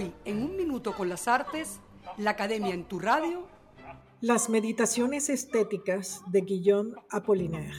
Hoy, en Un Minuto con las Artes, la Academia en tu radio. Las meditaciones estéticas de Guillaume Apollinaire.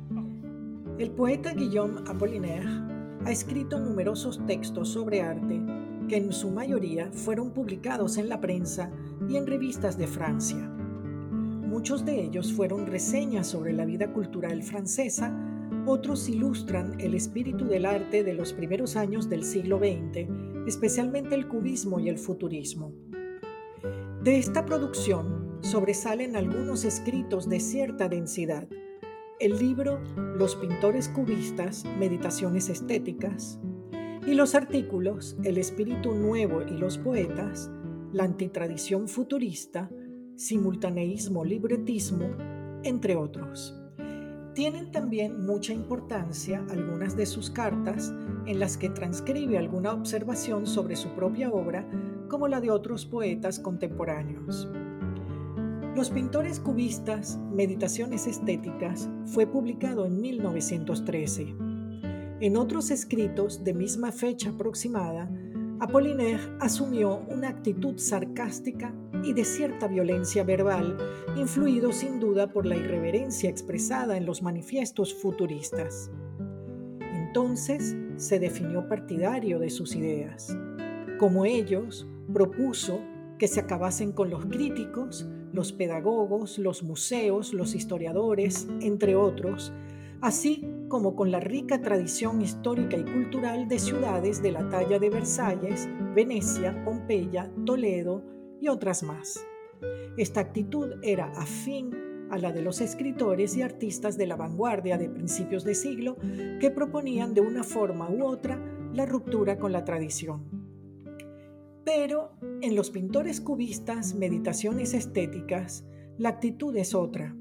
El poeta Guillaume Apollinaire ha escrito numerosos textos sobre arte que en su mayoría fueron publicados en la prensa y en revistas de Francia. Muchos de ellos fueron reseñas sobre la vida cultural francesa, otros ilustran el espíritu del arte de los primeros años del siglo XX, especialmente el cubismo y el futurismo. De esta producción sobresalen algunos escritos de cierta densidad. El libro Los pintores cubistas, meditaciones estéticas, y los artículos El espíritu nuevo y los poetas, la antitradición futurista, simultaneísmo, libretismo, entre otros. Tienen también mucha importancia algunas de sus cartas en las que transcribe alguna observación sobre su propia obra, como la de otros poetas contemporáneos. Los pintores cubistas, meditaciones estéticas, fue publicado en 1913. En otros escritos de misma fecha aproximada, Apollinaire asumió una actitud sarcástica y de cierta violencia verbal, influido sin duda por la irreverencia expresada en los manifiestos futuristas. Entonces se definió partidario de sus ideas. Como ellos, propuso que se acabasen con los críticos, los pedagogos, los museos, los historiadores, entre otros, así como con la rica tradición histórica y cultural de ciudades de la talla de Versalles, Venecia, Pompeya, Toledo y otras más. Esta actitud era afín a la de los escritores y artistas de la vanguardia de principios de siglo que proponían de una forma u otra la ruptura con la tradición. Pero en los pintores cubistas, meditaciones estéticas, la actitud es otra.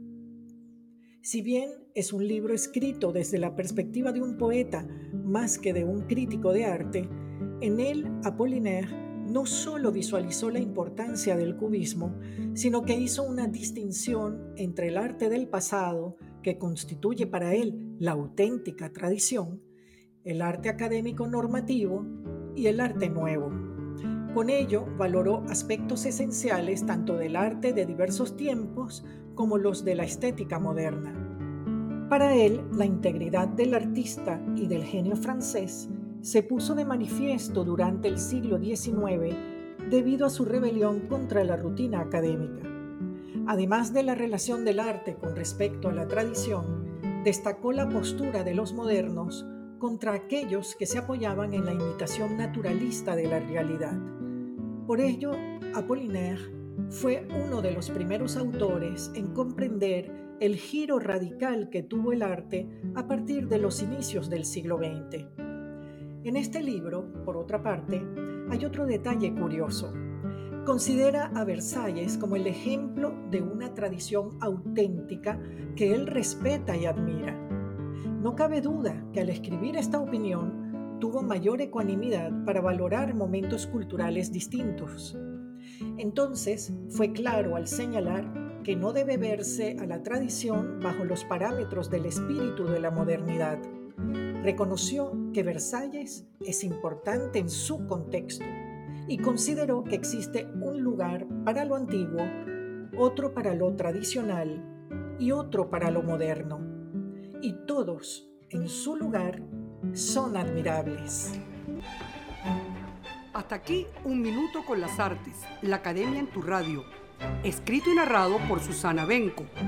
Si bien es un libro escrito desde la perspectiva de un poeta más que de un crítico de arte, en él Apollinaire no solo visualizó la importancia del cubismo, sino que hizo una distinción entre el arte del pasado, que constituye para él la auténtica tradición, el arte académico normativo y el arte nuevo. Con ello, valoró aspectos esenciales tanto del arte de diversos tiempos como los de la estética moderna. Para él, la integridad del artista y del genio francés se puso de manifiesto durante el siglo XIX debido a su rebelión contra la rutina académica. Además de la relación del arte con respecto a la tradición, destacó la postura de los modernos contra aquellos que se apoyaban en la imitación naturalista de la realidad. Por ello, Apollinaire fue uno de los primeros autores en comprender el giro radical que tuvo el arte a partir de los inicios del siglo XX. En este libro, por otra parte, hay otro detalle curioso. Considera a Versalles como el ejemplo de una tradición auténtica que él respeta y admira. No cabe duda que al escribir esta opinión tuvo mayor ecuanimidad para valorar momentos culturales distintos. Entonces, fue claro al señalar que no debe verse a la tradición bajo los parámetros del espíritu de la modernidad. Reconoció que Versalles es importante en su contexto y consideró que existe un lugar para lo antiguo, otro para lo tradicional y otro para lo moderno. Y todos, en su lugar, son admirables. Hasta aquí Un Minuto con las Artes, la Academia en tu radio. Escrito y narrado por Susana Benco.